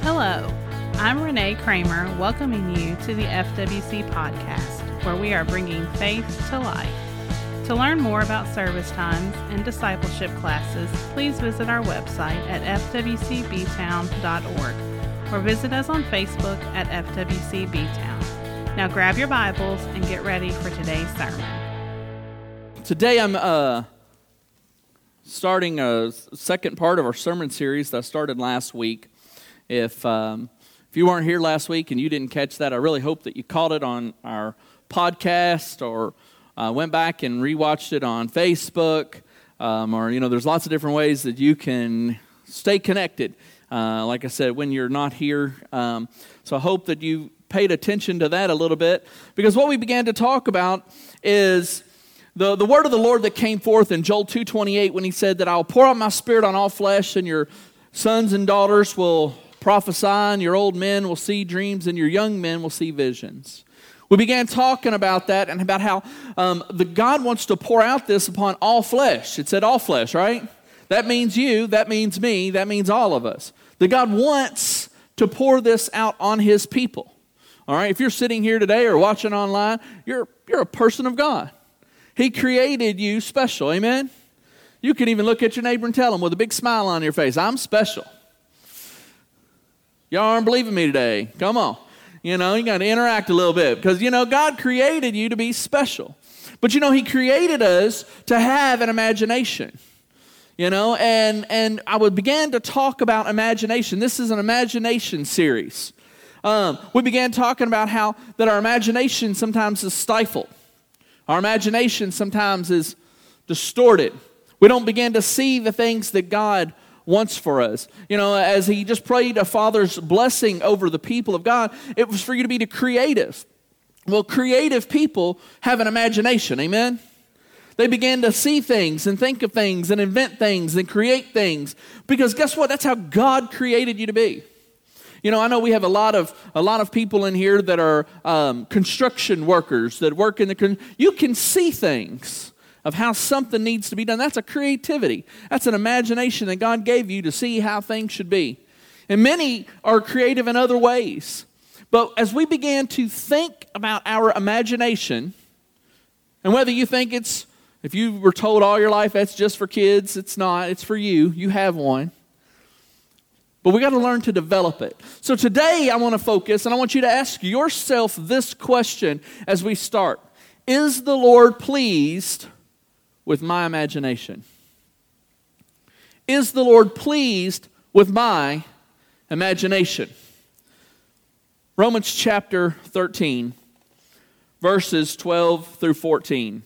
Hello, I'm Renee Kramer, welcoming you to the FWC podcast, where we are bringing faith to life. To learn more about service times and discipleship classes, please visit our website at fwcbtown.org or visit us on Facebook at FWCBtown. Now grab your Bibles and get ready for today's sermon. Today I'm starting a second part of our sermon series that I started last week. If you weren't here last week and you didn't catch that, I really hope that you caught it on our podcast or went back and rewatched it on Facebook, or there's lots of different ways that you can stay connected. Like I said, when you're not here, so I hope that you paid attention to that a little bit, because what we began to talk about is the word of the Lord that came forth in Joel 2:28 when He said that I'll pour out my Spirit on all flesh, and your sons and daughters will prophesy, and your old men will see dreams, and your young men will see visions. We began talking about that and about how the God wants to pour out this upon all flesh. It said all flesh, right? That means you, that means me, that means all of us. That God wants to pour this out on His people. All right, if you're sitting here today or watching online, you're a person of God. He created you special, amen? You can even look at your neighbor and tell them with a big smile on your face, I'm special. Y'all aren't believing me today. Come on. You got to interact a little bit because, God created you to be special. But, He created us to have an imagination. And I began to talk about imagination. This is an imagination series. We began talking about how that our imagination sometimes is stifled. Our imagination sometimes is distorted. We don't begin to see the things that God wants for us. As He just prayed a Father's blessing over the people of God, it was for you to be creative. Well, creative people have an imagination, amen? They begin to see things and think of things and invent things and create things, because guess what? That's how God created you to be. I know we have a lot of people in here that are construction workers that work in you can see things of how something needs to be done. That's a creativity. That's an imagination that God gave you to see how things should be. And many are creative in other ways. But as we began to think about our imagination, and whether you think if you were told all your life that's just for kids, it's not. It's for you. You have one. But we got to learn to develop it. So today I want to focus, and I want you to ask yourself this question as we start. Is the Lord pleased with my imagination? Is the Lord pleased with my imagination? Romans chapter 13, verses 12 through 14.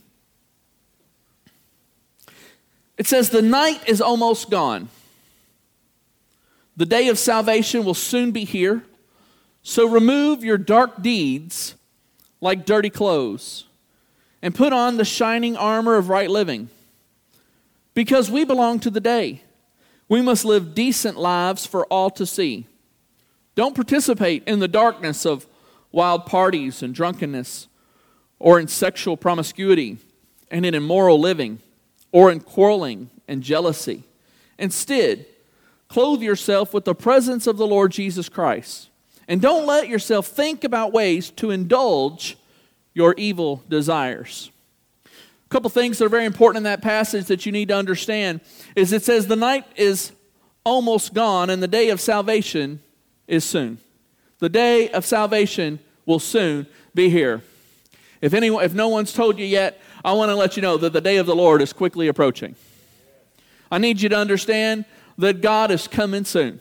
It says, the night is almost gone. The day of salvation will soon be here. So remove your dark deeds like dirty clothes, and put on the shining armor of right living. Because we belong to the day, we must live decent lives for all to see. Don't participate in the darkness of wild parties and drunkenness, or in sexual promiscuity, and in immoral living, or in quarreling and jealousy. Instead, clothe yourself with the presence of the Lord Jesus Christ. And don't let yourself think about ways to indulge your evil desires. A couple things that are very important in that passage that you need to understand is it says the night is almost gone and the day of salvation is soon. The day of salvation will soon be here. If no one's told you yet, I want to let you know that the day of the Lord is quickly approaching. I need you to understand that God is coming soon.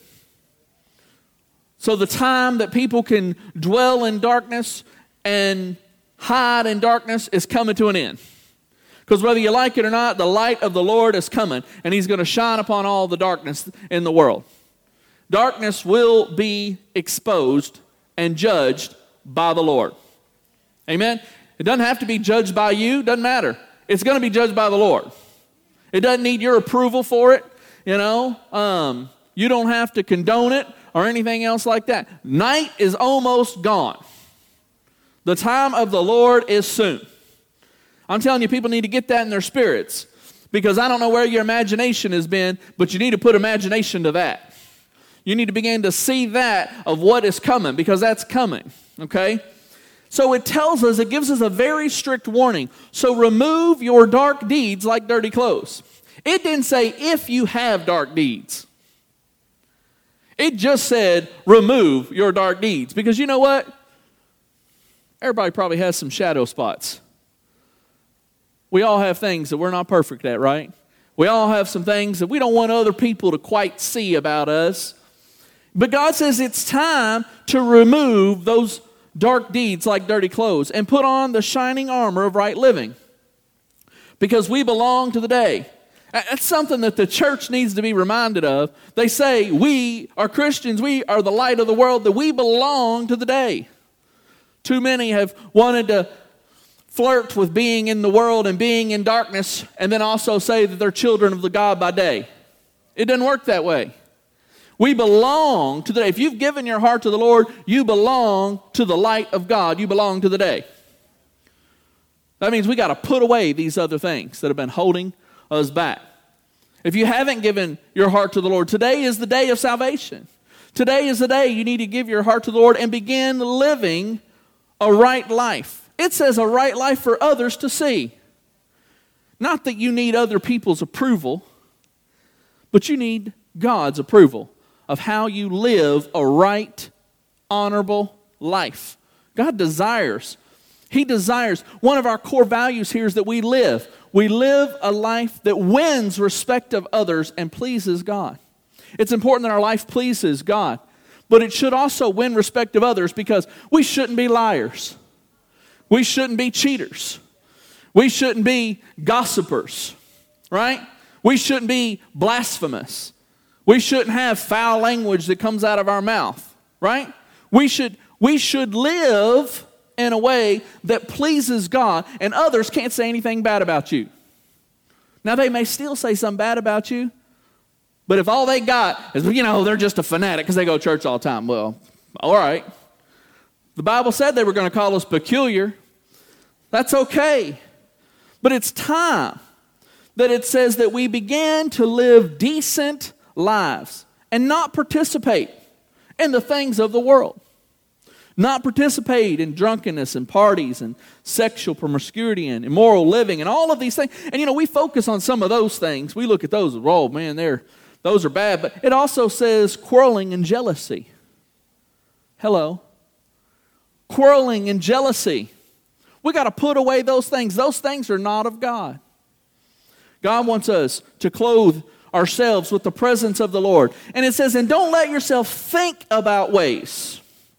So the time that people can dwell in darkness and hide in darkness is coming to an end. Because whether you like it or not, the light of the Lord is coming, and He's going to shine upon all the darkness in the world. Darkness will be exposed and judged by the Lord. Amen? It doesn't have to be judged by you. Doesn't matter. It's going to be judged by the Lord. It doesn't need your approval for it. You don't have to condone it or anything else like that. Night is almost gone. The time of the Lord is soon. I'm telling you, people need to get that in their spirits, because I don't know where your imagination has been, but you need to put imagination to that. You need to begin to see that of what is coming, because that's coming, okay? So it tells us, it gives us a very strict warning. So remove your dark deeds like dirty clothes. It didn't say if you have dark deeds. It just said remove your dark deeds. Because you know what? Everybody probably has some shadow spots. We all have things that we're not perfect at, right? We all have some things that we don't want other people to quite see about us. But God says it's time to remove those dark deeds like dirty clothes and put on the shining armor of right living. Because we belong to the day. That's something that the church needs to be reminded of. They say we are Christians, we are the light of the world, that we belong to the day. Too many have wanted to flirt with being in the world and being in darkness, and then also say that they're children of the God by day. It doesn't work that way. We belong to the day. If you've given your heart to the Lord, you belong to the light of God. You belong to the day. That means we got to put away these other things that have been holding us back. If you haven't given your heart to the Lord, today is the day of salvation. Today is the day you need to give your heart to the Lord and begin living a right life. It says a right life for others to see. Not that you need other people's approval, but you need God's approval of how you live a right, honorable life. God desires. He desires. One of our core values here is that we live. We live a life that wins respect of others and pleases God. It's important that our life pleases God, but it should also win respect of others, because we shouldn't be liars. We shouldn't be cheaters. We shouldn't be gossipers, right? We shouldn't be blasphemous. We shouldn't have foul language that comes out of our mouth, right? We should live in a way that pleases God, and others can't say anything bad about you. Now, they may still say something bad about you, but if all they got is, they're just a fanatic because they go to church all the time. Well, all right. The Bible said they were going to call us peculiar. That's okay. But it's time that it says that we begin to live decent lives and not participate in the things of the world. Not participate in drunkenness and parties and sexual promiscuity and immoral living and all of these things. And we focus on some of those things. We look at those, oh man, those are bad. But it also says quarreling and jealousy. Hello. Quarreling and jealousy. We got to put away those things. Those things are not of God. God wants us to clothe ourselves with the presence of the Lord. And it says, and don't let yourself think about ways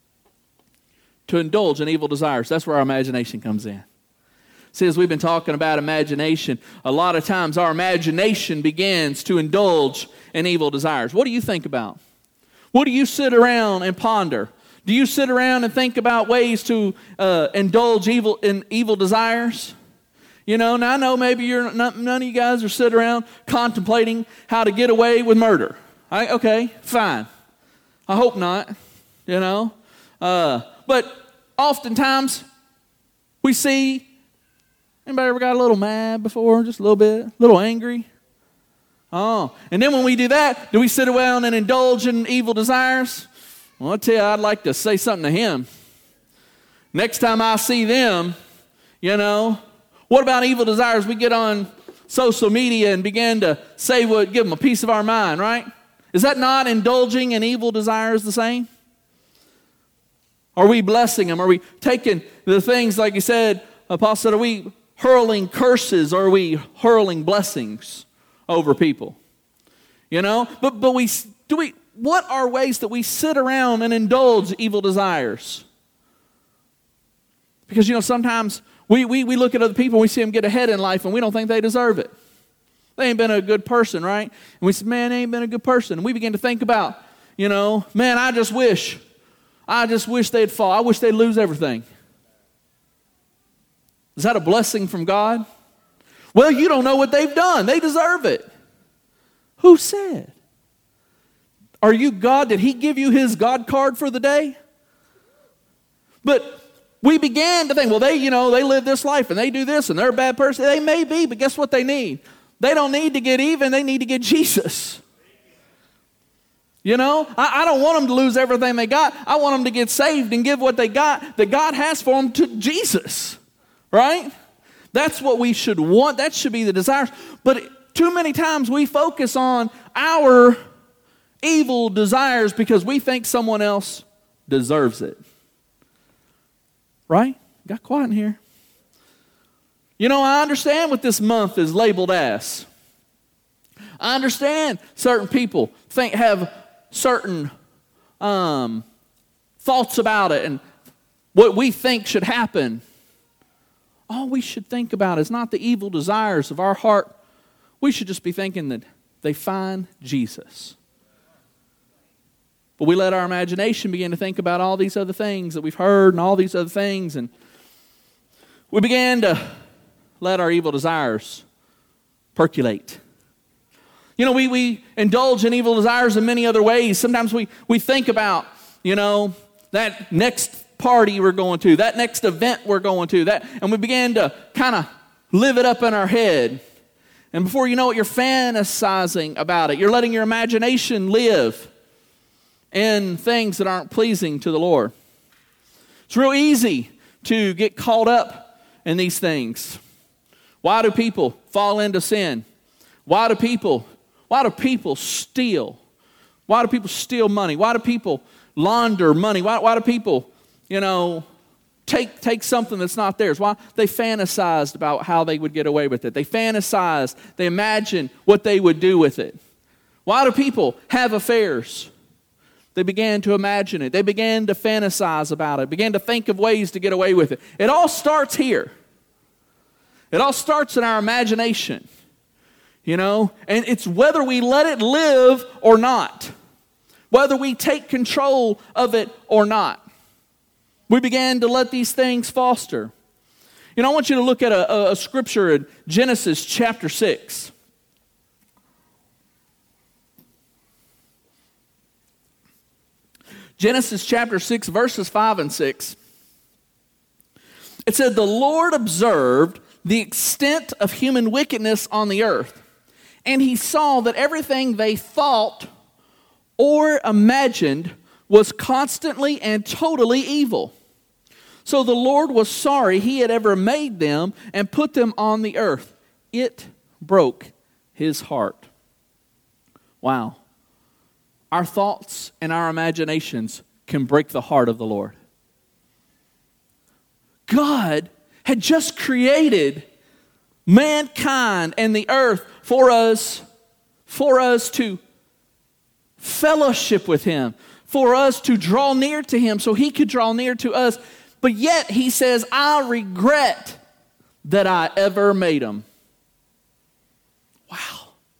to indulge in evil desires. That's where our imagination comes in. See, as we've been talking about imagination, a lot of times our imagination begins to indulge in evil desires. What do you think about? What do you sit around and ponder? Do you sit around and think about ways to indulge in evil desires? Now I know maybe none of you guys are sitting around contemplating how to get away with murder. Okay, fine. I hope not, But oftentimes we see, anybody ever got a little mad before? Just a little bit, a little angry? Oh, and then when we do that, do we sit around and indulge in evil desires? Well, I'll tell you, I'd like to say something to him. Next time I see them, what about evil desires? We get on social media and begin to say what, give them a piece of our mind, right? Is that not indulging in evil desires the same? Are we blessing them? Are we taking the things, like you said, Apostle said, are we hurling curses or are we hurling blessings over people? But what are ways that we sit around and indulge evil desires? Because, sometimes we look at other people and we see them get ahead in life and we don't think they deserve it. They ain't been a good person, right? And we say, man, they ain't been a good person. And we begin to think about, man, I just wish they'd fall. I wish they'd lose everything. Is that a blessing from God? Well, you don't know what they've done. They deserve it. Who said? Are you God? Did he give you his God card for the day? But we began to think, well, they live this life and they do this and they're a bad person. They may be, but guess what they need? They don't need to get even. They need to get Jesus. You know, I don't want them to lose everything they got. I want them to get saved and give what they got that God has for them to Jesus, right? That's what we should want. That should be the desires. But too many times we focus on our evil desires because we think someone else deserves it. Right? Got quiet in here. You know, I understand what this month is labeled as. I understand certain people have certain thoughts about it and what we think should happen. All we should think about is not the evil desires of our heart. We should just be thinking that they find Jesus. But we let our imagination begin to think about all these other things that we've heard and all these other things. And we began to let our evil desires percolate. You know, we indulge in evil desires in many other ways. Sometimes we think about, you know, that next party we're going to, that next event we're going to, and we began to kind of live it up in our head. And before you know it, you're fantasizing about it. You're letting your imagination live in things that aren't pleasing to the Lord. It's real easy to get caught up in these things. Why do people fall into sin? Why do people steal? Why do people steal money? Why do people launder money? Why do people, you know, take something that's not theirs? Why? They fantasized about how they would get away with it. They fantasized. They imagined what they would do with it. Why do people have affairs? They began to imagine it. They began to fantasize about it. Began to think of ways to get away with it. It all starts here. It all starts in our imagination. You know, and it's whether we let it live or not. Whether we take control of it or not. We began to let these things foster. You know, I want you to look at a scripture in Genesis chapter 6. Genesis chapter 6, verses 5 and 6. It said, "The Lord observed the extent of human wickedness on the earth, and he saw that everything they thought or imagined was constantly and totally evil. So the Lord was sorry he had ever made them and put them on the earth. It broke his heart." Wow. Our thoughts and our imaginations can break the heart of the Lord. God had just created mankind and the earth for us to fellowship with him, for us to draw near to him so he could draw near to us. But yet he says, I regret that I ever made him. Wow.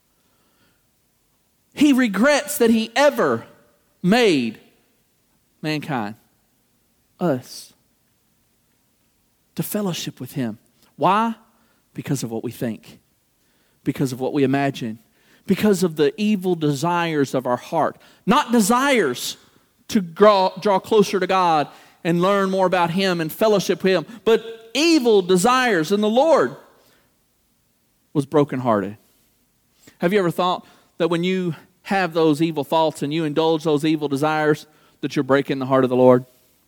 He regrets that he ever made mankind, us, to fellowship with him. Why? Because of what we think, because of what we imagine, because of the evil desires of our heart. Not desires to draw closer to God and learn more about him and fellowship with him, but evil desires. And the Lord was brokenhearted. Have you ever thought that when you have those evil thoughts and you indulge those evil desires, that you're breaking the heart of the Lord?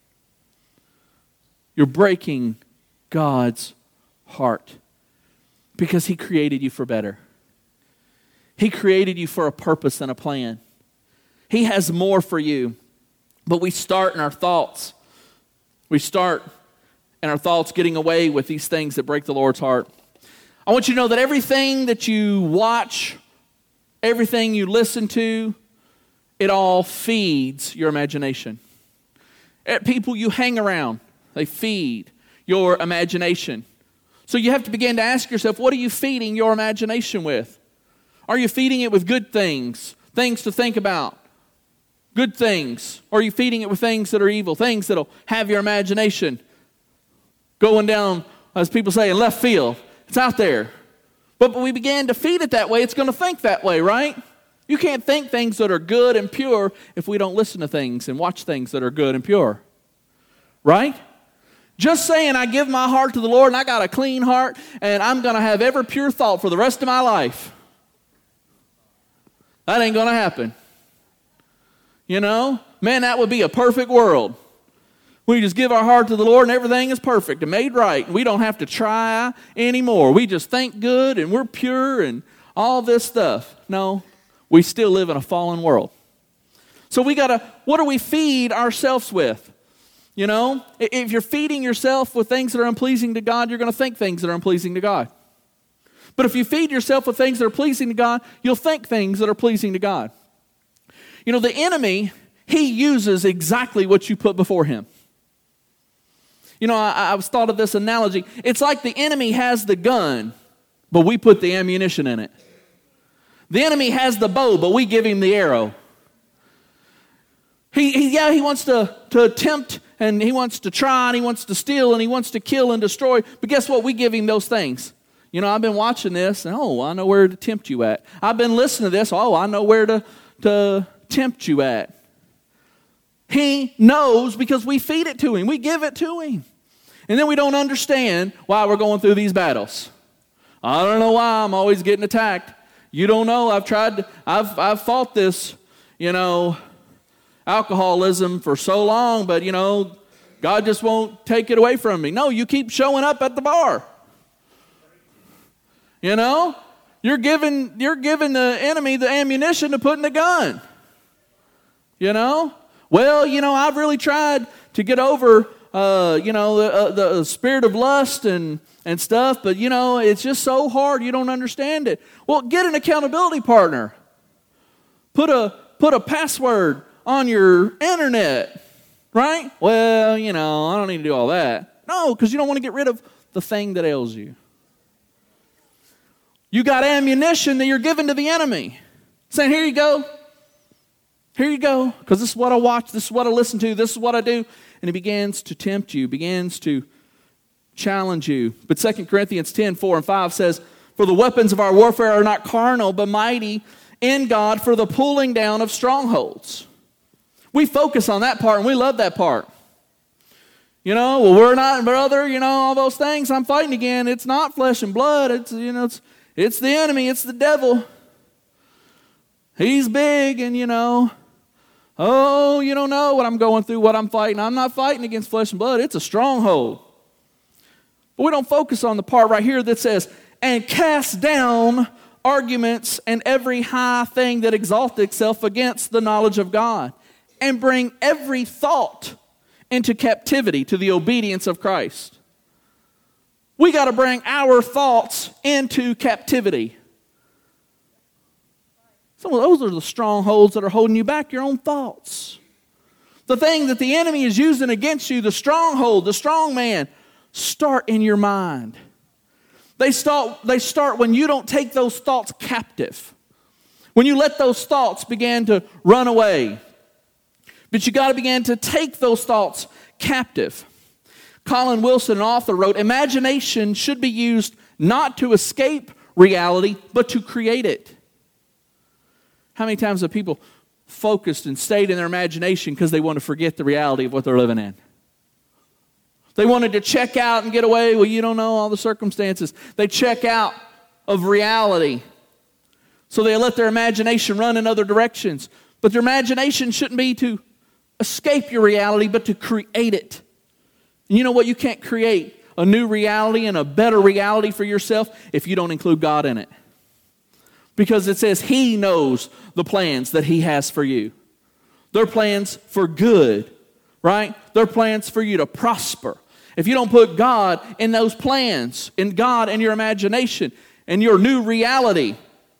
You're breaking God's heart because he created you for better. He created you for a purpose and a plan. He has more for you. But we start in our thoughts. We start in our thoughts getting away with these things that break the Lord's heart. I want you to know that everything that you watch, everything you listen to, it all feeds your imagination. People you hang around, they feed your imagination. So you have to begin to ask yourself, what are you feeding your imagination with? Are you feeding it with good things, things to think about, good things? Or are you feeding it with things that are evil, things that will have your imagination going down, as people say, in left field? It's out there. But we began to feed it that way, it's going to think that way, right? You can't think things that are good and pure if we don't listen to things and watch things that are good and pure. Right? Just saying I give my heart to the Lord and I got a clean heart and I'm going to have every pure thought for the rest of my life. That ain't going to happen. You know? Man, that would be a perfect world. We just give our heart to the Lord and everything is perfect and made right. We don't have to try anymore. We just think good and we're pure and all this stuff. No, we still live in a fallen world. So what do we feed ourselves with? You know, if you're feeding yourself with things that are unpleasing to God, you're going to think things that are unpleasing to God. But if you feed yourself with things that are pleasing to God, you'll think things that are pleasing to God. You know, the enemy, he uses exactly what you put before him. You know, I was thought of this analogy. It's like the enemy has the gun, but we put the ammunition in it. The enemy has the bow, but we give him the arrow. He wants to tempt, and he wants to try, and he wants to steal, and he wants to kill and destroy. But guess what? We give him those things. You know, I've been watching this, and I know where to tempt you at. I've been listening to this, I know where to tempt you at. He knows because we feed it to him. We give it to him. And then we don't understand why we're going through these battles. I don't know why I'm always getting attacked. You don't know. I've fought this, alcoholism for so long, but, God just won't take it away from me. No, you keep showing up at the bar. You're giving the enemy the ammunition to put in the gun. Well, I've really tried to get over, the spirit of lust and stuff, but, it's just so hard. You don't understand it. Well, get an accountability partner. Put a password on your internet, right? Well, I don't need to do all that. No, because you don't want to get rid of the thing that ails you. You got ammunition that you're giving to the enemy. Saying, here you go. Here you go, because this is what I watch, this is what I listen to, this is what I do. And he begins to tempt you, begins to challenge you. But 2 Corinthians 10:4-5 says, for the weapons of our warfare are not carnal, but mighty in God for the pulling down of strongholds. We focus on that part, and we love that part. Well, we're not, brother, all those things I'm fighting again. It's not flesh and blood. It's the enemy. It's the devil. He's big, and oh, you don't know what I'm going through, what I'm fighting. I'm not fighting against flesh and blood. It's a stronghold. But we don't focus on the part right here that says, and cast down arguments and every high thing that exalts itself against the knowledge of God, and bring every thought into captivity to the obedience of Christ. We got to bring our thoughts into captivity. Some of those are the strongholds that are holding you back, your own thoughts. The thing that the enemy is using against you, the stronghold, the strong man, start in your mind. They start when you don't take those thoughts captive. When you let those thoughts begin to run away. But you got to begin to take those thoughts captive. Colin Wilson, an author, wrote, imagination should be used not to escape reality, but to create it. How many times have people focused and stayed in their imagination because they want to forget the reality of what they're living in? They wanted to check out and get away. Well, you don't know all the circumstances. They check out of reality. So they let their imagination run in other directions. But their imagination shouldn't be to escape your reality, but to create it. And you know what? You can't create a new reality and a better reality for yourself if you don't include God in it. Because it says He knows the plans that He has for you. They're plans for good, right? They're plans for you to prosper. If you don't put God in those plans, in God and your imagination, and your new reality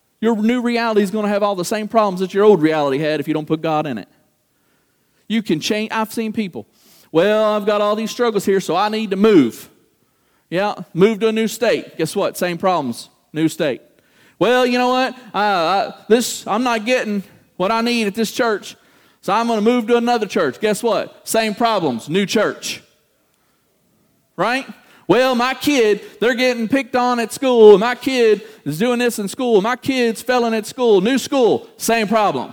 is going to have all the same problems that your old reality had if you don't put God in it. You can change. I've seen people, well, I've got all these struggles here, so I need to move. Yeah, move to a new state. Guess what? Same problems, new state. Well, you know what? I'm not getting what I need at this church, so I'm going to move to another church. Guess what? Same problems, new church. Right? Well, my kid, they're getting picked on at school. My kid is doing this in school. My kid's failing at school. New school, same problem.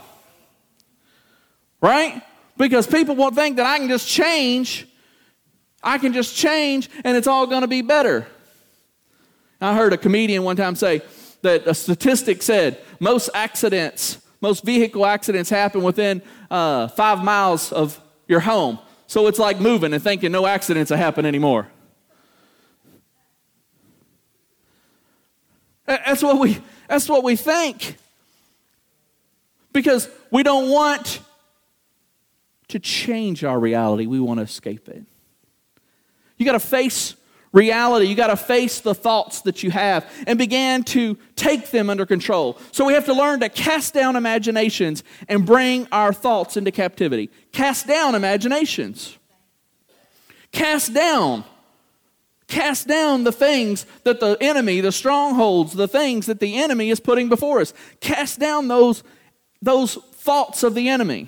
Right? Because people won't think that I can just change. I can just change and it's all going to be better. I heard a comedian one time say that a statistic said most accidents most vehicle accidents happen within 5 miles of your home. So it's like moving and thinking no accidents will happen anymore. That's what we think. Because we don't want to change our reality. We want to escape it. You got to face reality. You got to face the thoughts that you have and begin to take them under control. So we have to learn to cast down imaginations and bring our thoughts into captivity. Cast down imaginations. Cast down the things that the enemy, the strongholds, the things that the enemy is putting before us. Cast down those thoughts of the enemy.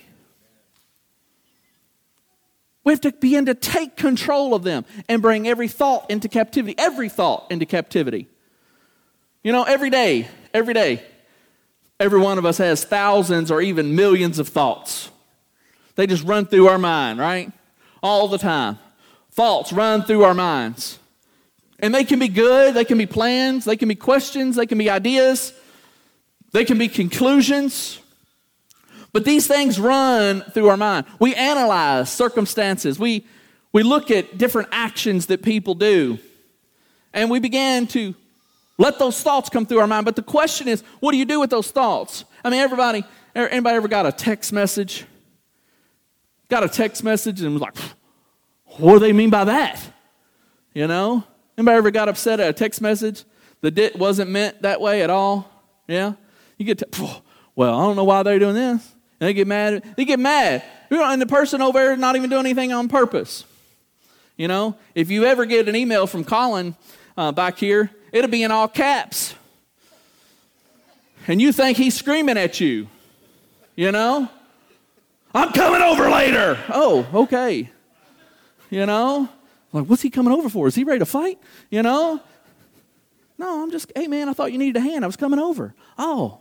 We have to begin to take control of them and bring every thought into captivity. Every thought into captivity. You know, every day, every one of us has thousands or even millions of thoughts. They just run through our mind, right? All the time. Thoughts run through our minds. And they can be good, they can be plans, they can be questions, they can be ideas, they can be conclusions. But these things run through our mind. We analyze circumstances. We look at different actions that people do. And we begin to let those thoughts come through our mind. But the question is, what do you do with those thoughts? I mean, anybody ever got a text message? Got a text message and was like, what do they mean by that? You know? Anybody ever got upset at a text message that wasn't meant that way at all? Yeah? You get well, I don't know why they're doing this. And they get mad. And the person over there is not even doing anything on purpose. You know, if you ever get an email from Colin back here, it'll be in all caps. And you think he's screaming at you. You know? I'm coming over later. Oh, okay. You know? Like, what's he coming over for? Is he ready to fight? You know? No, I'm just, hey man, I thought you needed a hand. I was coming over. Oh,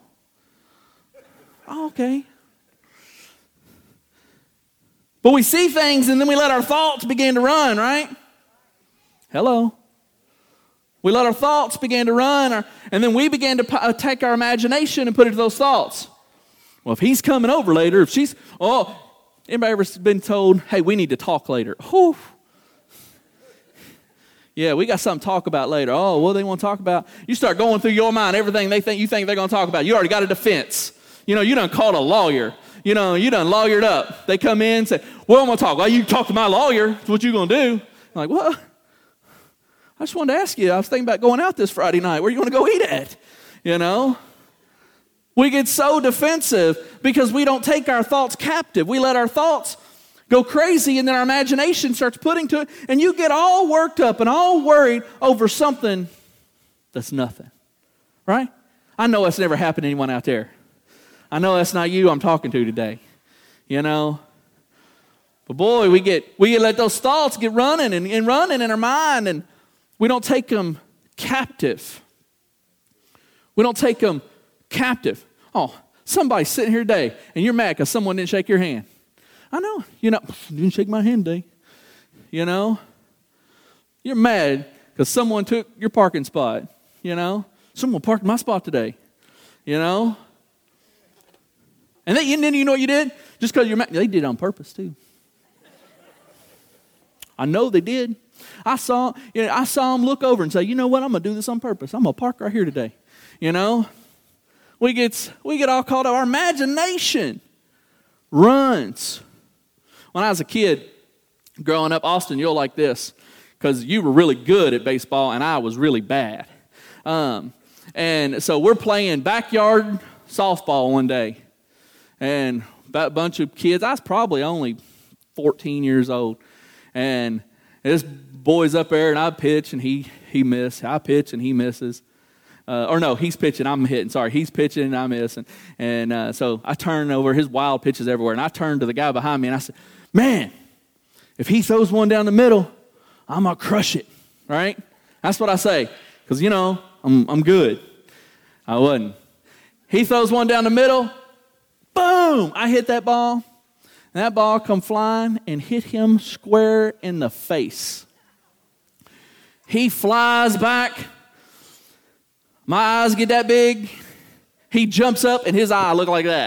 okay. But we see things and then we let our thoughts begin to run, right? Hello. We let our thoughts begin to run, and then we begin to take our imagination and put it to those thoughts. Well, if he's coming over later, if she's, anybody ever been told, hey, we need to talk later? Whew. Yeah, we got something to talk about later. Oh, what do they want to talk about? You start going through your mind, everything you think they're going to talk about. You already got a defense. You know, you done called a lawyer. You know, you done lawyered up. They come in and say, well, I'm going to talk. Well, you talk to my lawyer. That's what you going to do. I'm like, what? I just wanted to ask you. I was thinking about going out this Friday night. Where are you going to go eat at? You know? We get so defensive because we don't take our thoughts captive. We let our thoughts go crazy, and then our imagination starts putting to it, and you get all worked up and all worried over something that's nothing. Right? I know that's never happened to anyone out there. I know that's not you I'm talking to today, you know. But boy, we let those thoughts get running and running in our mind, and we don't take them captive. We don't take them captive. Oh, somebody's sitting here today, and you're mad because someone didn't shake your hand. I know, you didn't shake my hand today. You know, you're mad because someone took your parking spot. You know, someone parked my spot today. You know. And then you know what you did? Just because you're mad, they did it on purpose too. I know they did. I saw them look over and say, you know what? I'm going to do this on purpose. I'm going to park right here today. You know? We get all caught up. Our imagination runs. When I was a kid growing up, Austin, you'll like this because you were really good at baseball and I was really bad. And so we're playing backyard softball one day. And a bunch of kids, I was probably only 14 years old. And this boy's up there, and I pitch, and he missed. I pitch, and he misses. Or no, he's pitching, I'm hitting. Sorry, he's pitching, and I'm missing. And so I turn over, his wild pitches everywhere. And I turned to the guy behind me, and I said, man, if he throws one down the middle, I'm going to crush it, right? That's what I say, because, you know, I'm good. I wasn't. He throws one down the middle. Boom! I hit that ball, and that ball come flying and hit him square in the face. He flies back. My eyes get that big. He jumps up, and his eye looked like that.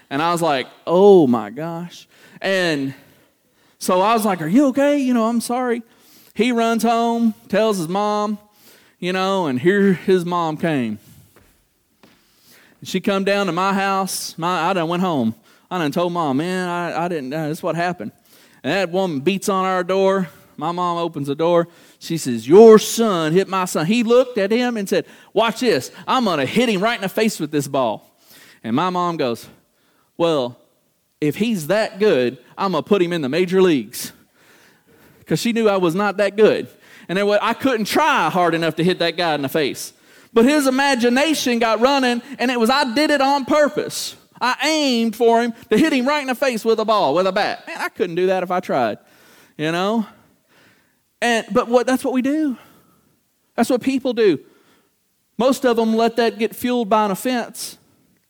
And I was like, oh my gosh. And so I was like, are you okay? I'm sorry. He runs home, tells his mom, and here his mom came. She come down to my house. I done went home. I done told Mom, man, I didn't, this is what happened. And that woman beats on our door. My mom opens the door. She says, your son hit my son. He looked at him and said, watch this. I'm going to hit him right in the face with this ball. And my mom goes, well, if he's that good, I'm going to put him in the major leagues. Because she knew I was not that good. And I couldn't try hard enough to hit that guy in the face. But his imagination got running, and I did it on purpose. I aimed for him to hit him right in the face with a ball, with a bat. Man, I couldn't do that if I tried, But that's what we do. That's what people do. Most of them let that get fueled by an offense.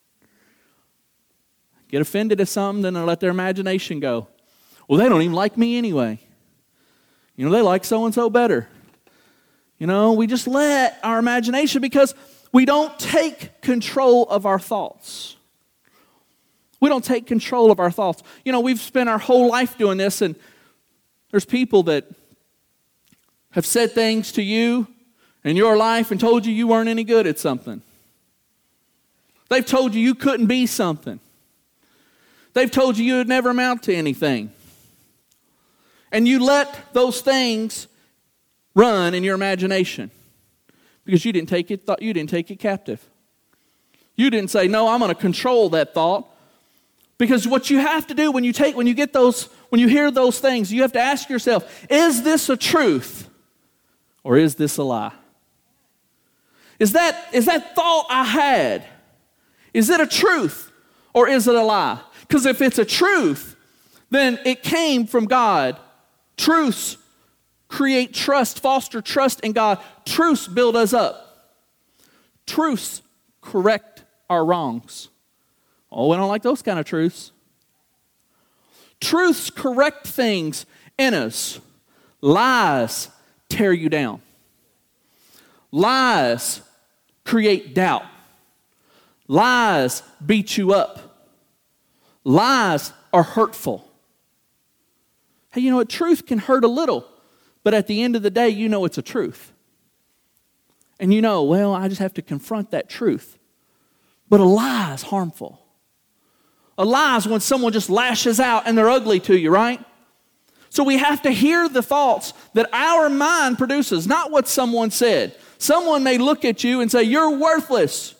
Get offended at something, then they let their imagination go. Well, they don't even like me anyway. They like so-and-so better. We just let our imagination, because we don't take control of our thoughts. We don't take control of our thoughts. We've spent our whole life doing this, and there's people that have said things to you in your life and told you weren't any good at something. They've told you couldn't be something. They've told you would never amount to anything. And you let those things run in your imagination because you didn't take it captive. You didn't say, no, I'm going to control that thought. Because what you have to do when you hear those things, you have to ask yourself, is this a truth or is this a lie? Is that thought I had, is it a truth or is it a lie? Because if it's a truth, then it came from God. Truths create trust, foster trust in God. Truths build us up. Truths correct our wrongs. Oh, we don't like those kind of truths. Truths correct things in us. Lies tear you down. Lies create doubt. Lies beat you up. Lies are hurtful. Hey, you know what? Truth can hurt a little, but at the end of the day, it's a truth. And well, I just have to confront that truth. But a lie is harmful. A lie is when someone just lashes out and they're ugly to you, right? So we have to hear the thoughts that our mind produces, not what someone said. Someone may look at you and say, you're worthless.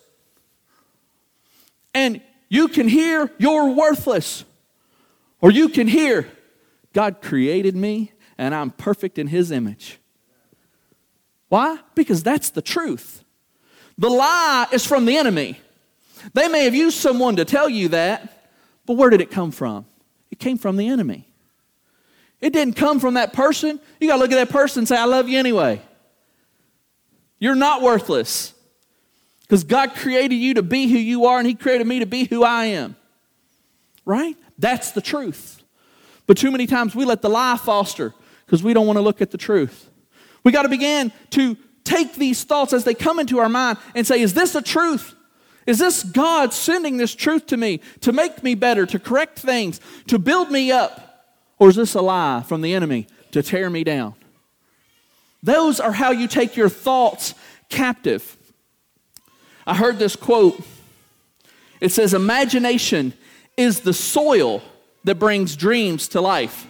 And you can hear, you're worthless. Or you can hear, God created me and I'm perfect in His image. Why? Because that's the truth. The lie is from the enemy. They may have used someone to tell you that, but where did it come from? It came from the enemy. It didn't come from that person. You got to look at that person and say, I love you anyway. You're not worthless. Because God created you to be who you are, and He created me to be who I am. Right? That's the truth. But too many times we let the lie foster because we don't want to look at the truth. We got to begin to take these thoughts as they come into our mind and say, is this a truth? Is this God sending this truth to me to make me better, to correct things, to build me up? Or is this a lie from the enemy to tear me down? Those are how you take your thoughts captive. I heard this quote. It says, imagination is the soil that brings dreams to life.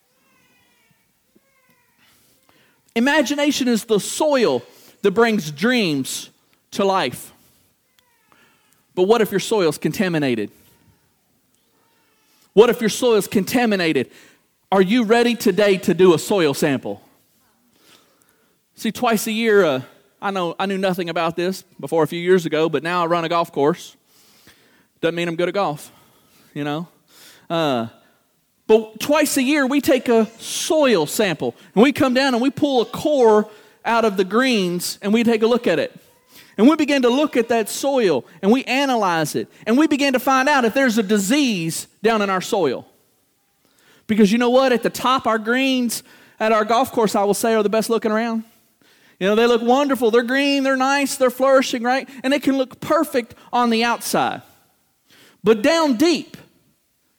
Imagination is the soil that brings dreams to life. But what if your soil is contaminated? What if your soil is contaminated? Are you ready today to do a soil sample? See, twice a year, I knew nothing about this before a few years ago, but now I run a golf course. Doesn't mean I'm good at golf, But twice a year, we take a soil sample, and we come down and we pull a core out of the greens, and we take a look at it. And we begin to look at that soil, and we analyze it, and we begin to find out if there's a disease down in our soil. Because you know what? At the top, our greens at our golf course, I will say, are the best looking around. They look wonderful. They're green, they're nice, they're flourishing, right? And they can look perfect on the outside. But down deep,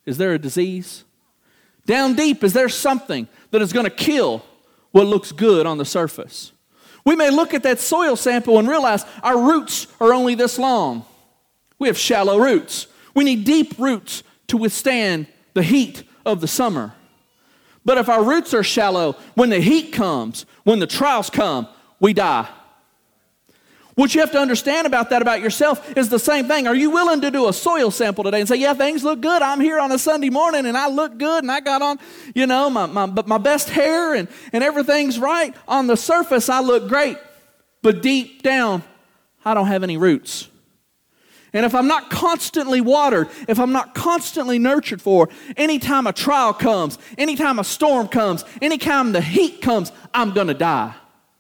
is there a disease? Down deep, is there something that is going to kill what looks good on the surface? We may look at that soil sample and realize our roots are only this long. We have shallow roots. We need deep roots to withstand the heat of the summer. But if our roots are shallow, when the heat comes, when the trials come, we die. What you have to understand about that about yourself is the same thing. Are you willing to do a soil sample today and say, yeah, things look good. I'm here on a Sunday morning and I look good and I got on, my best hair and everything's right. On the surface, I look great. But deep down, I don't have any roots. And if I'm not constantly watered, if I'm not constantly nurtured for, anytime a trial comes, anytime a storm comes, anytime the heat comes, I'm going to die.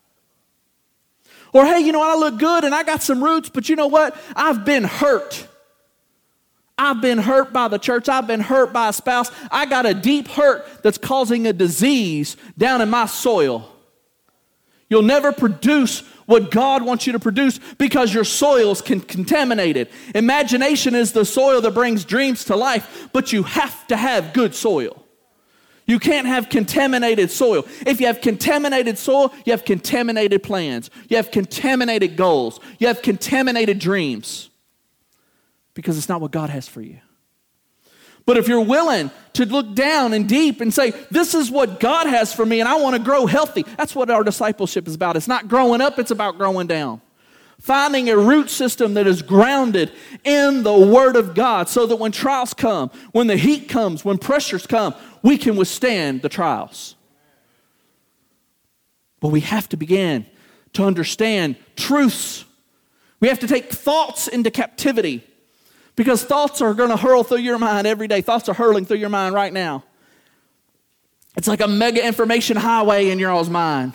Or, hey, you know what, I look good and I got some roots, but you know what? I've been hurt. I've been hurt by the church. I've been hurt by a spouse. I got a deep hurt that's causing a disease down in my soil. You'll never produce what God wants you to produce because your soil's contaminated. Imagination is the soil that brings dreams to life, but you have to have good soil. You can't have contaminated soil. If you have contaminated soil, you have contaminated plans. You have contaminated goals. You have contaminated dreams because it's not what God has for you. But if you're willing to look down and deep and say, this is what God has for me and I want to grow healthy, that's what our discipleship is about. It's not growing up, it's about growing down. Finding a root system that is grounded in the Word of God so that when trials come, when the heat comes, when pressures come, we can withstand the trials. But we have to begin to understand truths. We have to take thoughts into captivity because thoughts are going to hurl through your mind every day. Thoughts are hurling through your mind right now. It's like a mega information highway in your all's mind.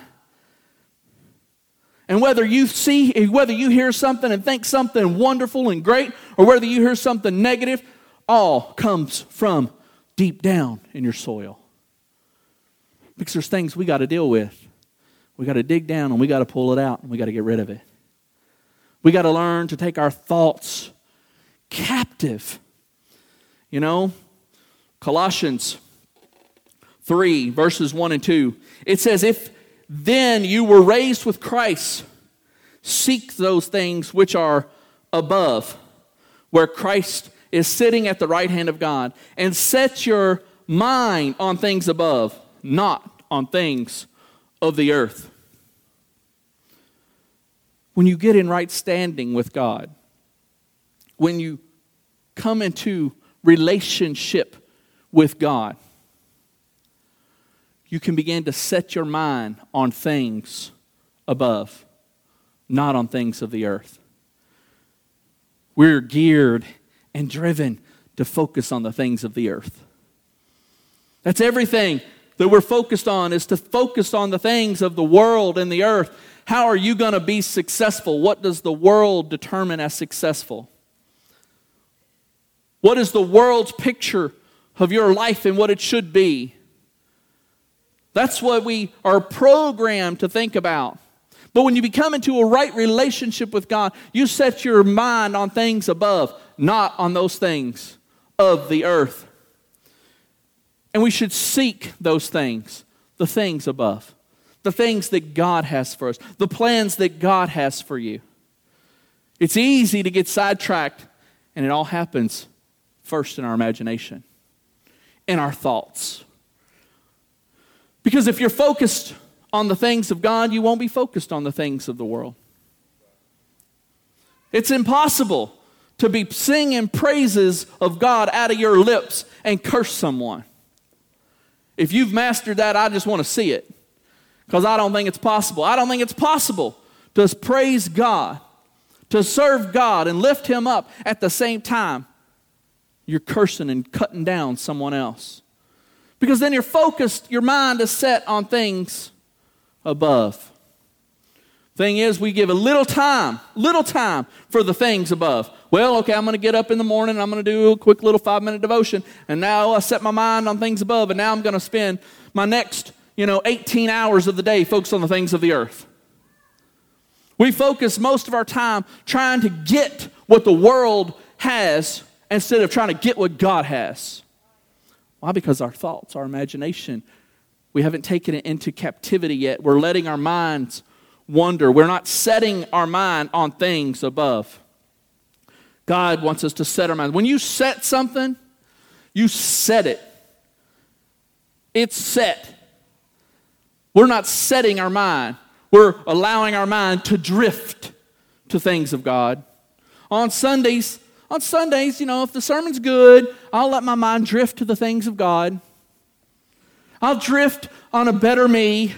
And whether you hear something and think something wonderful and great, or whether you hear something negative, all comes from deep down in your soil. Because there's things we got to deal with. We got to dig down and we got to pull it out and we got to get rid of it. We got to learn to take our thoughts captive. You know, Colossians 3, verses 1 and 2. It says, if then you were raised with Christ, seek those things which are above, where Christ is sitting at the right hand of God, and set your mind on things above, not on things of the earth. When you get in right standing with God, when you come into relationship with God, you can begin to set your mind on things above, not on things of the earth. We're geared and driven to focus on the things of the earth. That's everything that we're focused on, is to focus on the things of the world and the earth. How are you going to be successful? What does the world determine as successful? What is the world's picture of your life and what it should be? That's what we are programmed to think about. But when you become into a right relationship with God, you set your mind on things above, not on those things of the earth. And we should seek those things, the things above, the things that God has for us, the plans that God has for you. It's easy to get sidetracked, and it all happens first in our imagination, in our thoughts. Because if you're focused on the things of God, you won't be focused on the things of the world. It's impossible to be singing praises of God out of your lips and curse someone. If you've mastered that, I just want to see it. Because I don't think it's possible. I don't think it's possible to praise God, to serve God and lift Him up at the same time you're cursing and cutting down someone else. Because then you're focused, your mind is set on things above. Thing is, we give a little time for the things above. Well, okay, I'm going to get up in the morning, I'm going to do a quick little 5-minute devotion, and now I set my mind on things above, and now I'm going to spend my next, 18 hours of the day focused on the things of the earth. We focus most of our time trying to get what the world has instead of trying to get what God has. Why? Because our thoughts, our imagination, we haven't taken it into captivity yet. We're letting our minds wander. We're not setting our mind on things above. God wants us to set our mind. When you set something, you set it. It's set. We're not setting our mind. We're allowing our mind to drift to things of God. On Sundays, if the sermon's good, I'll let my mind drift to the things of God. I'll drift on a better me.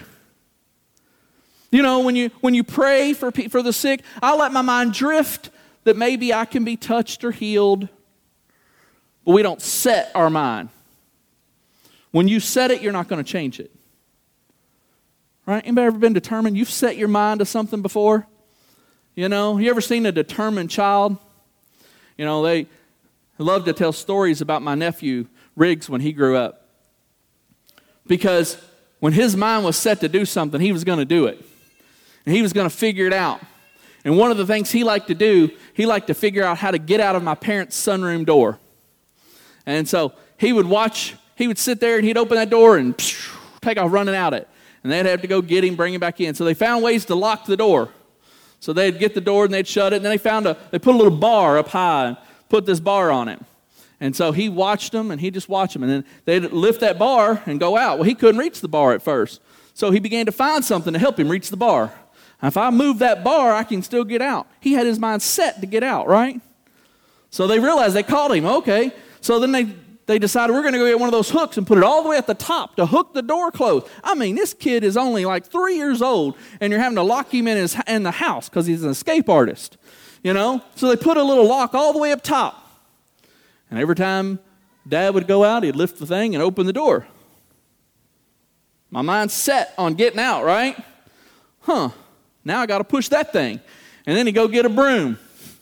When you pray for the sick, I'll let my mind drift that maybe I can be touched or healed. But we don't set our mind. When you set it, you're not going to change it. Right? Anybody ever been determined? You've set your mind to something before? You ever seen a determined child? They love to tell stories about my nephew, Riggs, when he grew up. Because when his mind was set to do something, he was going to do it. And he was going to figure it out. And one of the things he liked to do, he liked to figure out how to get out of my parents' sunroom door. And so he would sit there and he'd open that door and take off running out it. And they'd have to go get him, bring him back in. So they found ways to lock the door. So they'd get the door and they'd shut it. And then they put a little bar up high and put this bar on it. And so he watched them and he'd just watch them. And then they'd lift that bar and go out. Well, he couldn't reach the bar at first. So he began to find something to help him reach the bar. And if I move that bar, I can still get out. He had his mind set to get out, right? So they realized, they called him, okay. So then they decided, we're going to go get one of those hooks and put it all the way at the top to hook the door closed. I mean, this kid is only like 3 years old, and you're having to lock him in the house because he's an escape artist, So they put a little lock all the way up top. And every time Dad would go out, he'd lift the thing and open the door. My mind's set on getting out, right? Now I got to push that thing. And then he'd go get a broom,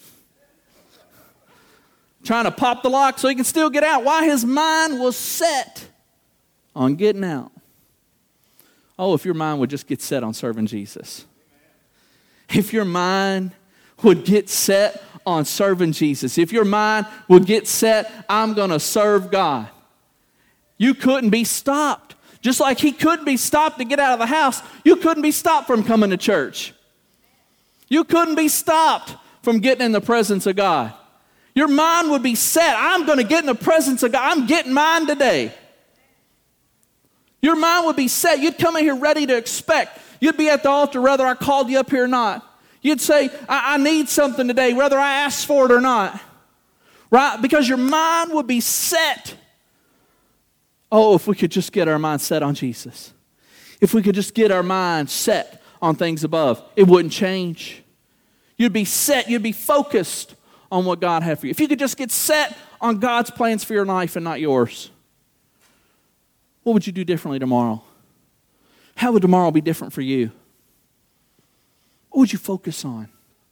trying to pop the lock so he can still get out. Why? His mind was set on getting out. Oh, if your mind would just get set on serving Jesus. If your mind would get set on serving Jesus. If your mind would get set, I'm going to serve God. You couldn't be stopped. Just like he couldn't be stopped to get out of the house, you couldn't be stopped from coming to church. You couldn't be stopped from getting in the presence of God. Your mind would be set. I'm going to get in the presence of God. I'm getting mine today. Your mind would be set. You'd come in here ready to expect. You'd be at the altar whether I called you up here or not. You'd say, I need something today, whether I ask for it or not. Right? Because your mind would be set. Oh, if we could just get our mind set on Jesus. If we could just get our mind set on things above, it wouldn't change. You'd be set. You'd be focused on what God had for you. If you could just get set on God's plans for your life and not yours, what would you do differently tomorrow? How would tomorrow be different for you? What would you focus on?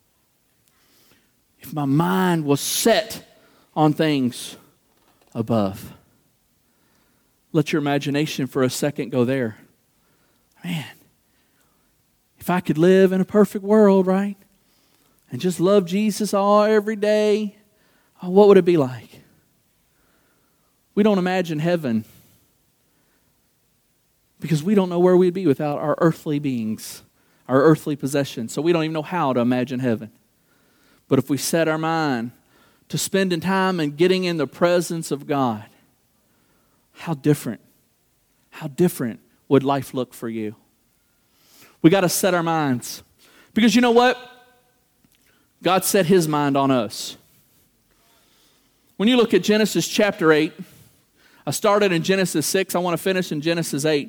If my mind was set on things above. Let your imagination for a second go there. Man, if I could live in a perfect world, right? And just love Jesus every day, what would it be like? We don't imagine heaven because we don't know where we'd be without our earthly beings, our earthly possessions. So we don't even know how to imagine heaven. But if we set our mind to spending time and getting in the presence of God, how different would life look for you? We got to set our minds. Because you know what? God set his mind on us. When you look at Genesis chapter 8, I started in Genesis 6. I want to finish in Genesis 8.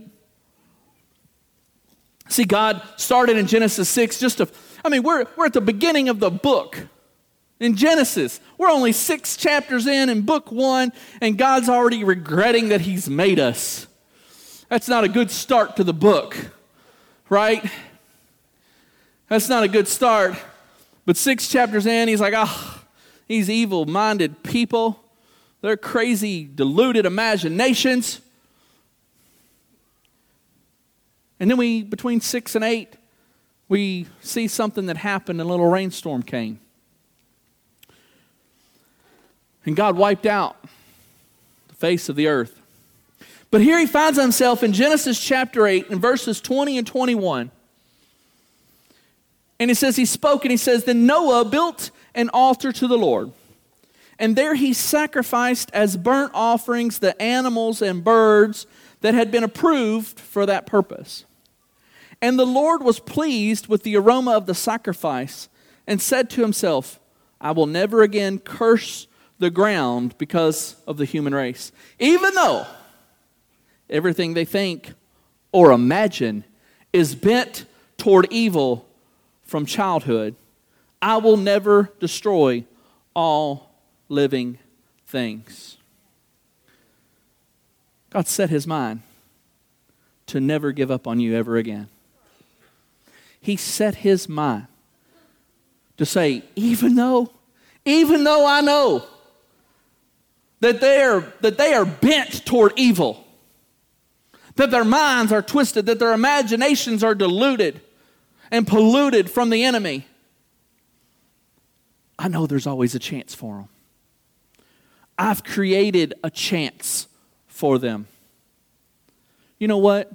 See, God started in Genesis 6 we're at the beginning of the book. In Genesis, we're only 6 chapters in book 1, and God's already regretting that he's made us. That's not a good start to the book, right? That's not a good start. But 6 chapters in, he's like, these evil-minded people, they're crazy, deluded imaginations. And then between 6 and 8, we see something that happened, and a little rainstorm came. And God wiped out the face of the earth. But here he finds himself in Genesis chapter 8 in verses 20 and 21. And he says, he spoke and he says, then Noah built an altar to the Lord. And there he sacrificed as burnt offerings the animals and birds that had been approved for that purpose. And the Lord was pleased with the aroma of the sacrifice and said to himself, I will never again curse the ground because of the human race. Even though everything they think or imagine is bent toward evil from childhood, I will never destroy all living things. God set his mind to never give up on you ever again. He set his mind to say, even though I know that they are bent toward evil, that their minds are twisted, that their imaginations are diluted and polluted from the enemy, I know there's always a chance for them. I've created a chance for them. You know what?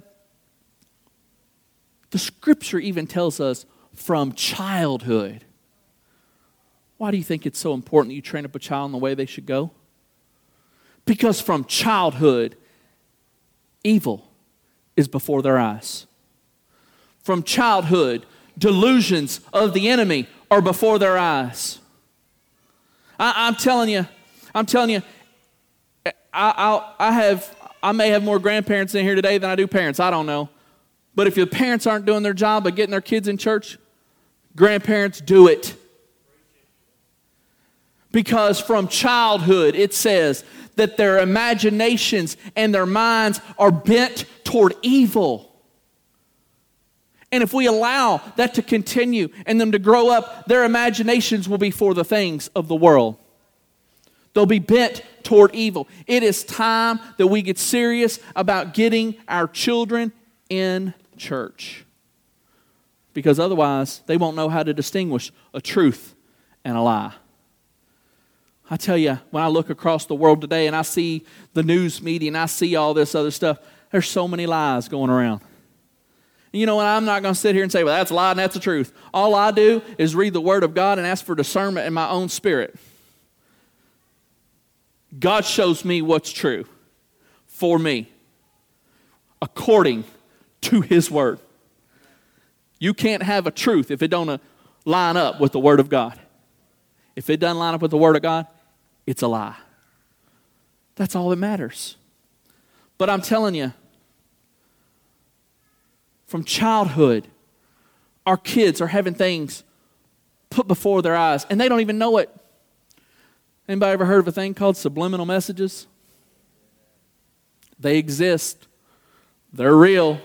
The scripture even tells us from childhood. Why do you think it's so important that you train up a child in the way they should go? Because from childhood, evil is before their eyes. From childhood, delusions of the enemy are before their eyes. I'm telling you, I may have more grandparents in here today than I do parents. I don't know. But if your parents aren't doing their job of getting their kids in church, grandparents do it. Because from childhood, it says that their imaginations and their minds are bent toward evil. And if we allow that to continue and them to grow up, their imaginations will be for the things of the world. They'll be bent toward evil. It is time that we get serious about getting our children in church. Because otherwise, they won't know how to distinguish a truth and a lie. I tell you, when I look across the world today and I see the news media and I see all this other stuff, there's so many lies going around. And you know what? I'm not going to sit here and say, well, that's a lie and that's the truth. All I do is read the Word of God and ask for discernment in my own spirit. God shows me what's true for me according to His Word. You can't have a truth if it don't line up with the Word of God. If it doesn't line up with the Word of God, it's a lie. That's all that matters. But I'm telling you, from childhood, our kids are having things put before their eyes, and they don't even know it. Anybody ever heard of a thing called subliminal messages? They exist. They're real.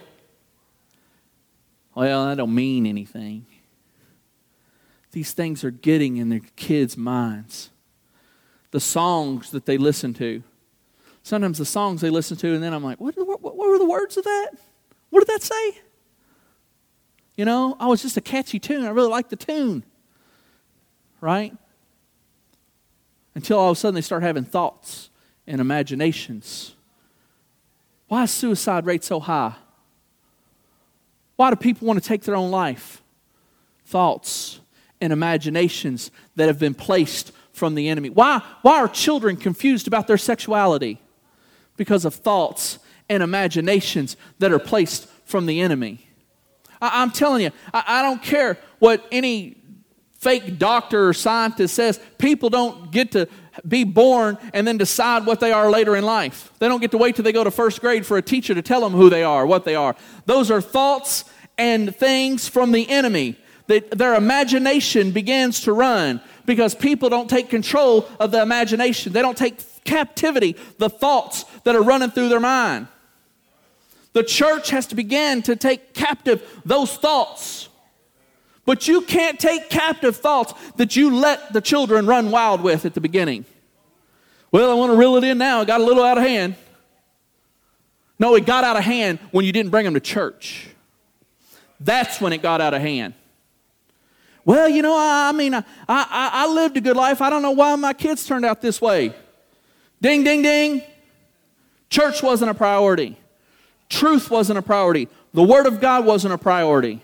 Well, that don't mean anything. These things are getting in their kids' minds. The songs that they listen to. Sometimes the songs they listen to, and then I'm like, what were the words of that? What did that say? You know, oh, it's just a catchy tune. I really like the tune. Right? Until all of a sudden they start having thoughts and imaginations. Why is suicide rate so high? Why do people want to take their own life? Thoughts and imaginations that have been placed from the enemy. Why are children confused about their sexuality? Because of thoughts and imaginations that are placed from the enemy. I'm telling you, I don't care what any fake doctor or scientist says. People don't get to be born and then decide what they are later in life. They don't get to wait till they go to first grade for a teacher to tell them who they are, what they are. Those are thoughts and things from the enemy. Their imagination begins to run because people don't take control of the imagination. They don't take captivity the thoughts that are running through their mind. The church has to begin to take captive those thoughts. But you can't take captive thoughts that you let the children run wild with at the beginning. Well, I want to reel it in now. It got a little out of hand. No, it got out of hand when you didn't bring them to church. That's when it got out of hand. Well, you know, I lived a good life. I don't know why my kids turned out this way. Ding, ding, ding. Church wasn't a priority. Truth wasn't a priority. The Word of God wasn't a priority.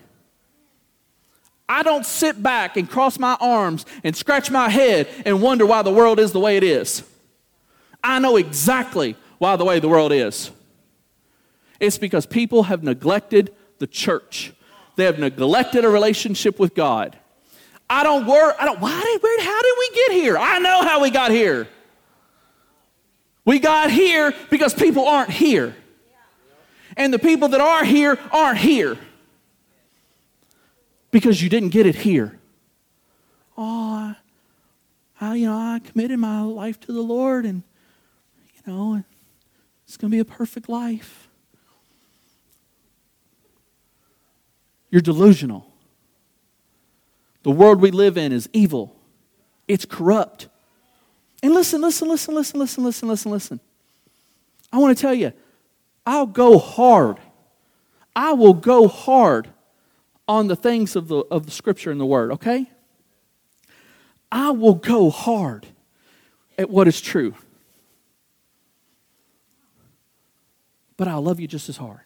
I don't sit back and cross my arms and scratch my head and wonder why the world is the way it is. I know exactly why the way the world is. It's because people have neglected the church. They have neglected a relationship with God. How did we get here? I know how we got here. We got here because people aren't here. And the people that are here aren't here. Because you didn't get it here. Oh, I committed my life to the Lord and, it's going to be a perfect life. You're delusional. The world we live in is evil. It's corrupt. And listen. I want to tell you, I'll go hard. I will go hard on the things of the Scripture and the Word, okay? I will go hard at what is true. But I'll love you just as hard.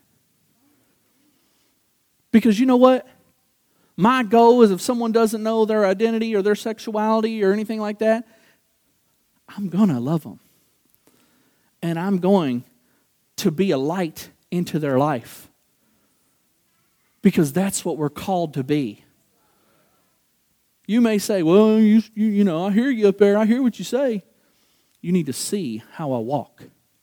Because you know what? My goal is if someone doesn't know their identity or their sexuality or anything like that, I'm going to love them. And I'm going to be a light into their life. Because that's what we're called to be. You may say, well, I hear you up there. I hear what you say. You need to see how I walk.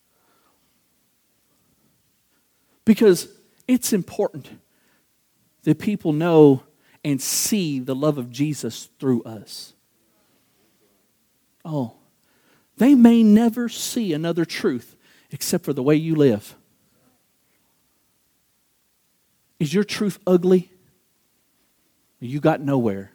Because it's important that people know and see the love of Jesus through us. Oh, they may never see another truth except for the way you live. Is your truth ugly? You got nowhere.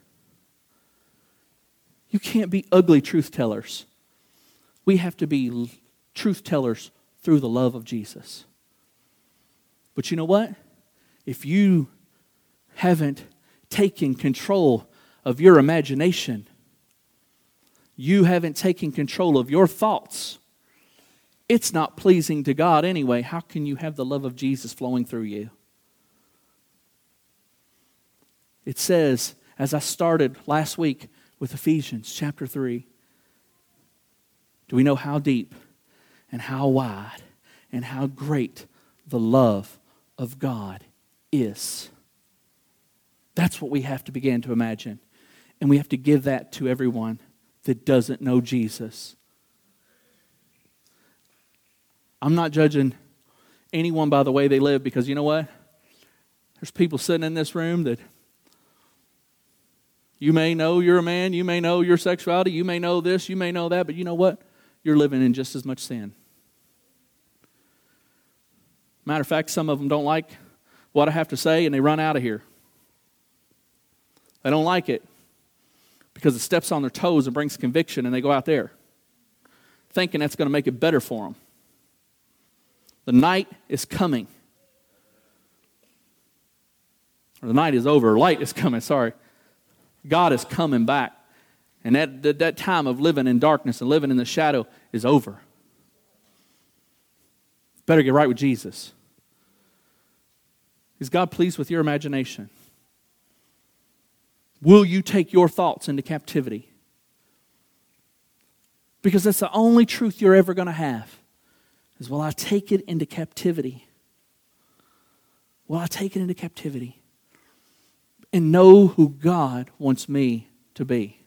You can't be ugly truth tellers. We have to be truth tellers through the love of Jesus. But you know what? If you haven't taken control of your imagination, you haven't taken control of your thoughts, it's not pleasing to God anyway. How can you have the love of Jesus flowing through you? It says, as I started last week with Ephesians chapter 3, do we know how deep and how wide and how great the love of God is? That's what we have to begin to imagine. And we have to give that to everyone that doesn't know Jesus. I'm not judging anyone by the way they live, because you know what? There's people sitting in this room that you may know you're a man, you may know your sexuality, you may know this, you may know that, but you know what? You're living in just as much sin. Matter of fact, some of them don't like what I have to say and they run out of here. They don't like it because it steps on their toes and brings conviction, and they go out there thinking that's going to make it better for them. The night is coming. Or the night is over. Light is coming, sorry. God is coming back. And that time of living in darkness and living in the shadow is over. Better get right with Jesus. Is God pleased with your imagination? Will you take your thoughts into captivity? Because that's the only truth you're ever going to have. Is, will I take it into captivity? Will I take it into captivity? And know who God wants me to be.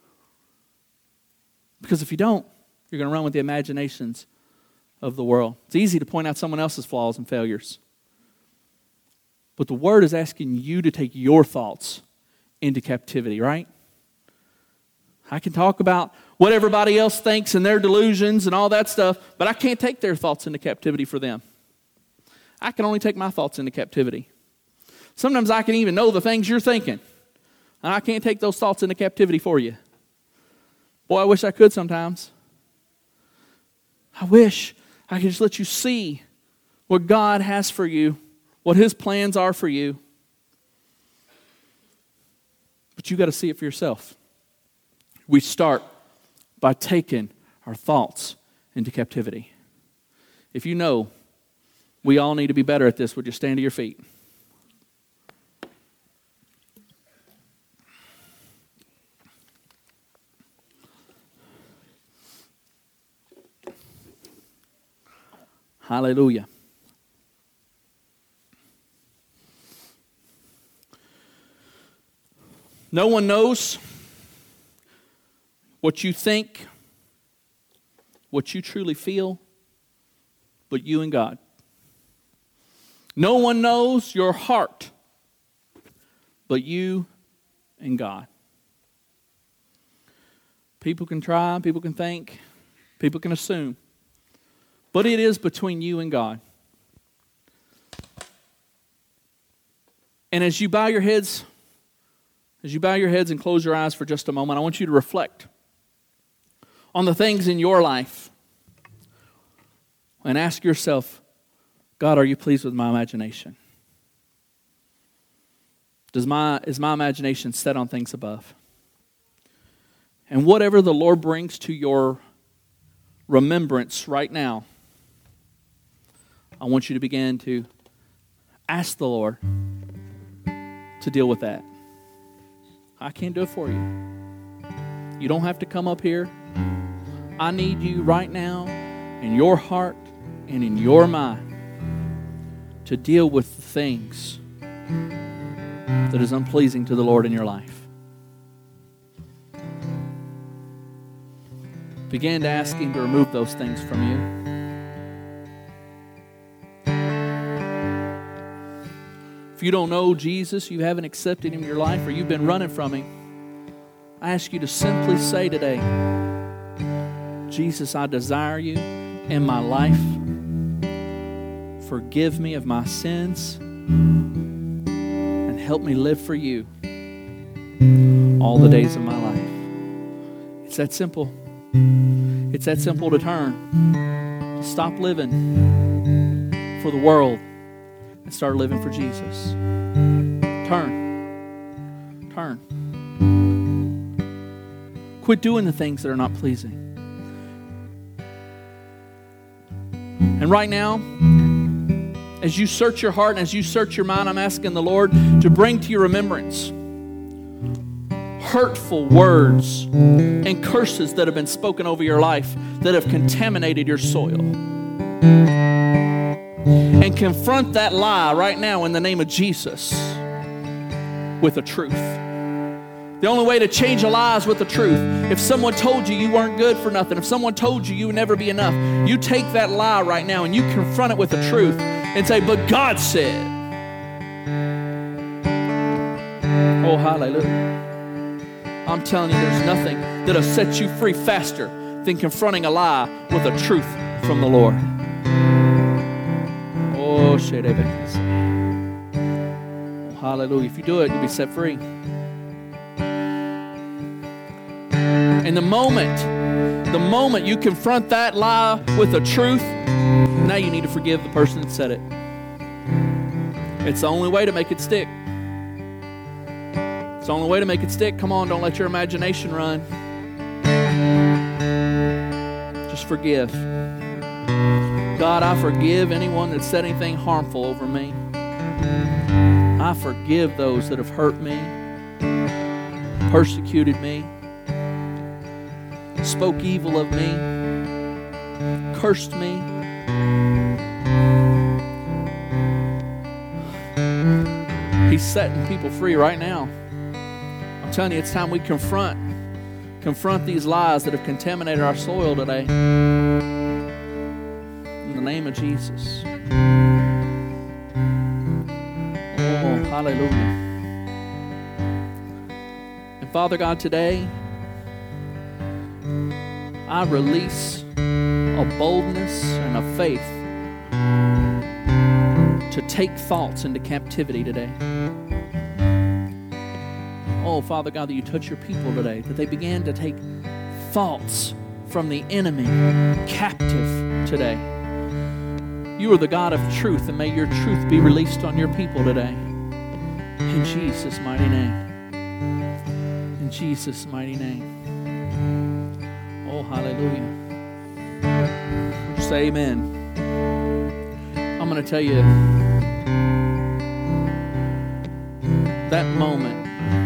Because if you don't, you're going to run with the imaginations of the world. It's easy to point out someone else's flaws and failures. But the Word is asking you to take your thoughts into captivity, right? I can talk about what everybody else thinks and their delusions and all that stuff, but I can't take their thoughts into captivity for them. I can only take my thoughts into captivity. Sometimes I can even know the things you're thinking, and I can't take those thoughts into captivity for you. Boy, I wish I could sometimes. I wish I could just let you see what God has for you, what His plans are for you. But you got to see it for yourself. We start by taking our thoughts into captivity. If you know we all need to be better at this, would you stand to your feet? Hallelujah. No one knows what you think, what you truly feel, but you and God. No one knows your heart, but you and God. People can try, people can think, people can assume, but it is between you and God. And as you bow your heads and close your eyes for just a moment, I want you to reflect on the things in your life and ask yourself, God, are you pleased with my imagination? Is my imagination set on things above? And whatever the Lord brings to your remembrance right now, I want you to begin to ask the Lord to deal with that. I can't do it for you. You don't have to come up here. I need you right now in your heart and in your mind to deal with the things that is unpleasing to the Lord in your life. Begin to ask Him to remove those things from you. If you don't know Jesus, you haven't accepted Him in your life, or you've been running from Him, I ask you to simply say today, Jesus, I desire you in my life. Forgive me of my sins and help me live for you all the days of my life. It's that simple. It's that simple to turn. Stop living for the world and start living for Jesus. Turn. Quit doing the things that are not pleasing. And right now, as you search your heart and as you search your mind, I'm asking the Lord to bring to your remembrance hurtful words and curses that have been spoken over your life that have contaminated your soil. And confront that lie right now in the name of Jesus with the truth. The only way to change a lie is with the truth. If someone told you weren't good for nothing, if someone told you would never be enough, you take that lie right now and you confront it with the truth and say, but God said. Oh, hallelujah. I'm telling you, there's nothing that'll set you free faster than confronting a lie with the truth from the Lord. Oh, hallelujah. If you do it, you'll be set free. And the moment you confront that lie with the truth, now you need to forgive the person that said it. It's the only way to make it stick. It's the only way to make it stick. Come on, don't let your imagination run. Just forgive. God, I forgive anyone that said anything harmful over me. I forgive those that have hurt me, persecuted me, spoke evil of me, cursed me. He's setting people free right now. I'm telling you, it's time we confront these lies that have contaminated our soil today. In the name of Jesus. Oh, hallelujah. And Father God, today, I release a boldness and a faith to take thoughts into captivity today. Oh, Father God, that you touch your people today, that they began to take thoughts from the enemy captive today. You are the God of truth, and may your truth be released on your people today. In Jesus' mighty name. In Jesus' mighty name. Oh, hallelujah. Say amen. I'm going to tell you, that moment,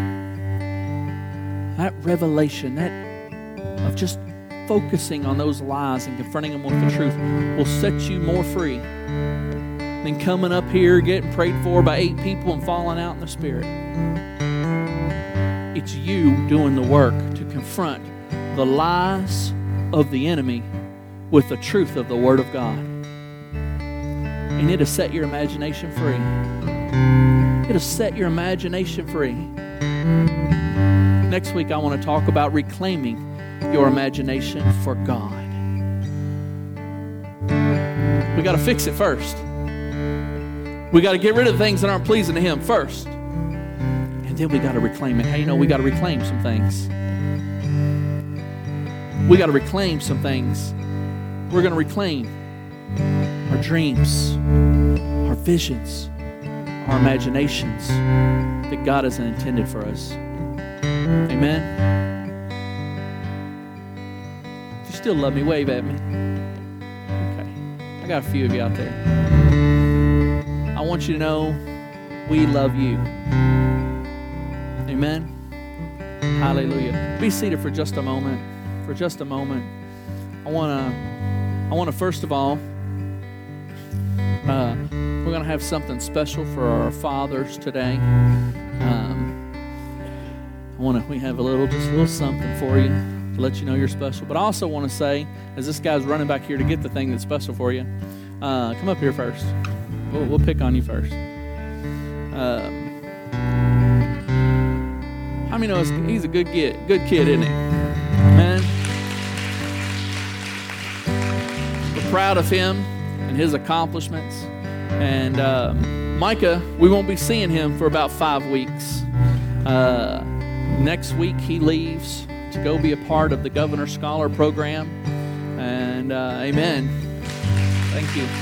that revelation, that of just focusing on those lies and confronting them with the truth will set you more free than coming up here, getting prayed for by 8 people and falling out in the Spirit. It's you doing the work to confront the lies of the enemy with the truth of the Word of God. And it'll set your imagination free. It'll set your imagination free. Next week, I want to talk about reclaiming your imagination for God. We got to fix it first. We got to get rid of things that aren't pleasing to Him first. And then we got to reclaim it. Hey, we got to reclaim some things. We got to reclaim some things. We're going to reclaim our dreams, our visions, our imaginations that God has intended for us. Amen. If you still love me, wave at me. Okay. I got a few of you out there. I want you to know we love you. Amen. Hallelujah. Be seated for just a moment. For just a moment. I want to first of all, we're going to have something special for our fathers today. We have a little something for you to let you know you're special. But I also want to say, as this guy's running back here to get the thing that's special for you, come up here first. We'll pick on you first. How many know he's a good kid, isn't he? Man. We're proud of him and his accomplishments. And Micah, we won't be seeing him for about 5 weeks. Next week he leaves to go be a part of the Governor Scholar Program. And amen. Thank you.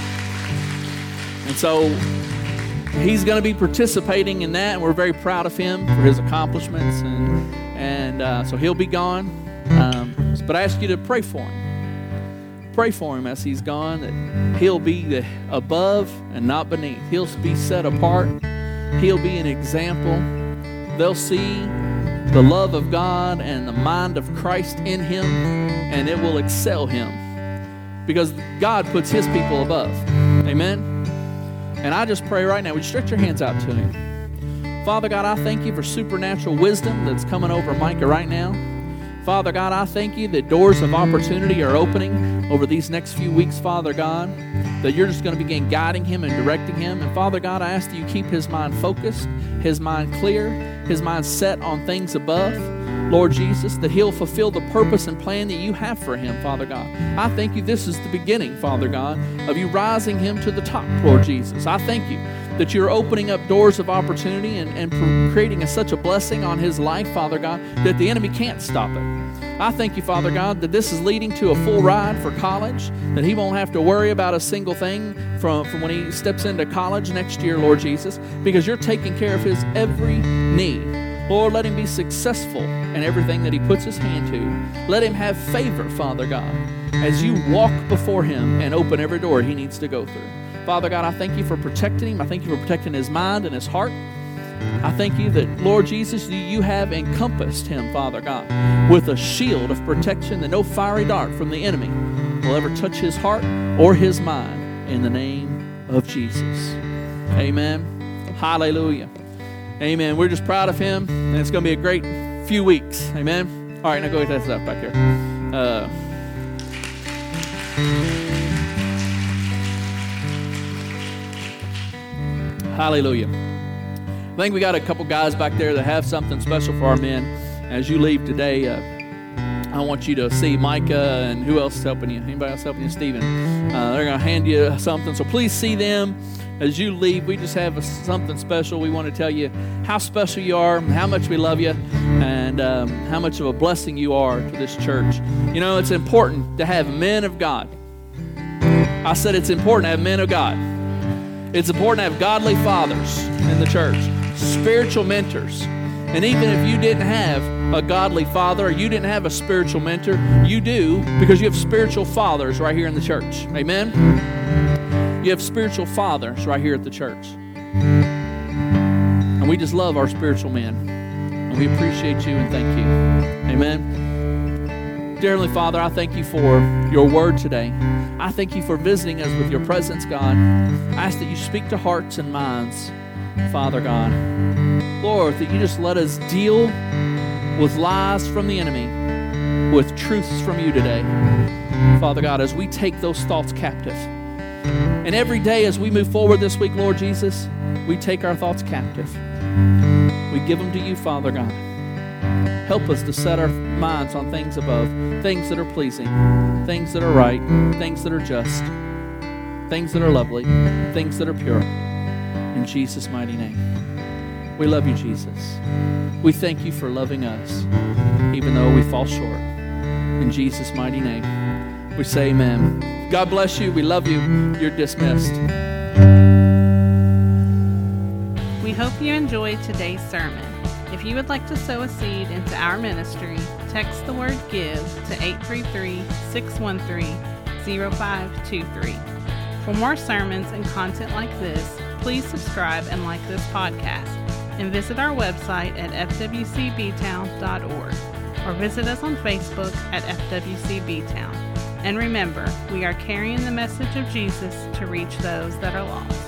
And so he's going to be participating in that, and we're very proud of him for his accomplishments. And so he'll be gone. But I ask you to pray for him. Pray for him as he's gone, that he'll be above and not beneath. He'll be set apart. He'll be an example. They'll see the love of God and the mind of Christ in him, and it will excel him because God puts his people above. Amen. And I just pray right now, would you stretch your hands out to him? Father God, I thank you for supernatural wisdom that's coming over Micah right now. Father God, I thank you that doors of opportunity are opening over these next few weeks, Father God, that you're just going to begin guiding him and directing him. And Father God, I ask that you keep his mind focused, his mind clear, his mind set on things above. Lord Jesus, that he'll fulfill the purpose and plan that you have for him, Father God. I thank you this is the beginning, Father God, of you rising him to the top, Lord Jesus. I thank you that you're opening up doors of opportunity and creating such a blessing on his life, Father God, that the enemy can't stop it. I thank you, Father God, that this is leading to a full ride for college, that he won't have to worry about a single thing from when he steps into college next year, Lord Jesus, because you're taking care of his every need. Lord, let him be successful in everything that he puts his hand to. Let him have favor, Father God, as you walk before him and open every door he needs to go through. Father God, I thank you for protecting him. I thank you for protecting his mind and his heart. I thank you that, Lord Jesus, you have encompassed him, Father God, with a shield of protection that no fiery dart from the enemy will ever touch his heart or his mind in the name of Jesus. Amen. Hallelujah. Amen. We're just proud of him, and it's going to be a great few weeks. Amen. All right, now go ahead and that back here. Hallelujah. I think we got a couple guys back there that have something special for our men. As you leave today, I want you to see Micah and who else is helping you? Anybody else helping you? Stephen. They're going to hand you something, so please see them. As you leave, we just have something special. We want to tell you how special you are, how much we love you, and how much of a blessing you are to this church. You know, it's important to have men of God. I said it's important to have men of God. It's important to have godly fathers in the church, spiritual mentors. And even if you didn't have a godly father or you didn't have a spiritual mentor, you do, because you have spiritual fathers right here in the church. Amen? You have spiritual fathers right here at the church. And we just love our spiritual men. And we appreciate you and thank you. Amen? Dear Heavenly Father, I thank you for your word today. I thank you for visiting us with your presence, God. I ask that you speak to hearts and minds, Father God. Lord, that you just let us deal with lies from the enemy, with truths from you today. Father God, as we take those thoughts captive. And every day as we move forward this week, Lord Jesus, we take our thoughts captive. We give them to you, Father God. Help us to set our minds on things above, things that are pleasing, things that are right, things that are just, things that are lovely, things that are pure. In Jesus' mighty name. We love you, Jesus. We thank you for loving us, even though we fall short. In Jesus' mighty name, we say amen. God bless you. We love you. You're dismissed. We hope you enjoyed today's sermon. If you would like to sow a seed into our ministry, text the word GIVE to 833-613-0523. For more sermons and content like this, please subscribe and like this podcast, and visit our website at fwcbtown.org, or visit us on Facebook at FWCBtown. And remember, we are carrying the message of Jesus to reach those that are lost.